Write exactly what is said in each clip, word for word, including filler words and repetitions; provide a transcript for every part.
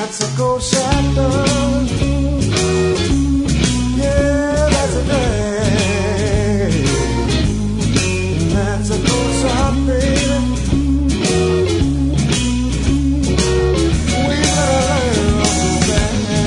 that's a cold shotgun. Yeah, that's a day. That's a cold shot, baby. We better learn to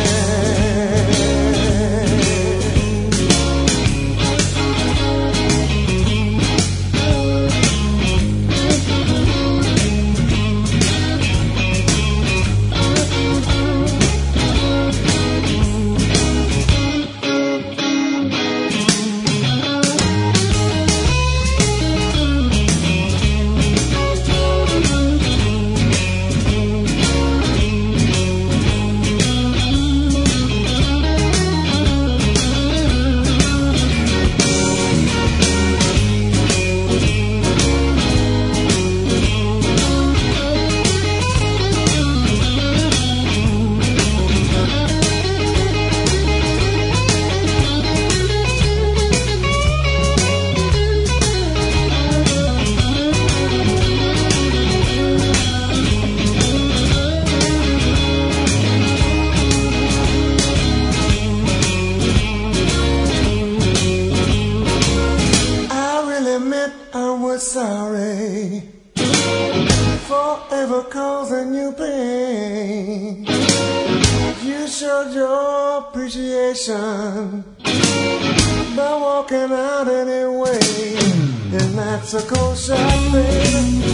sorry for ever causing you pain. You showed your appreciation by walking out anyway, and that's a cold shot, baby.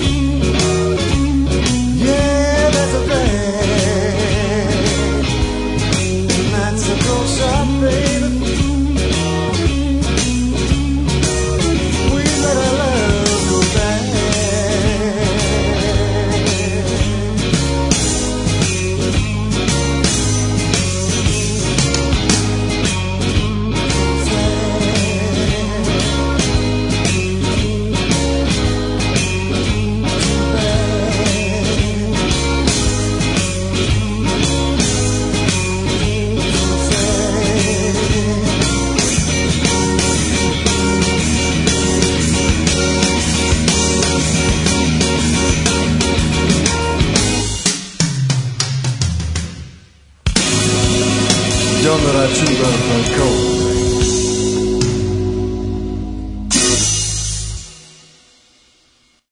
Yeah, that's a thing. And that's a cold shot, baby. We better love go back. John Rachuga